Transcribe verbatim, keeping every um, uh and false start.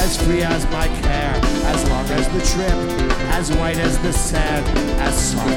as free as my care, as long as the trip, as white as the sand, as soft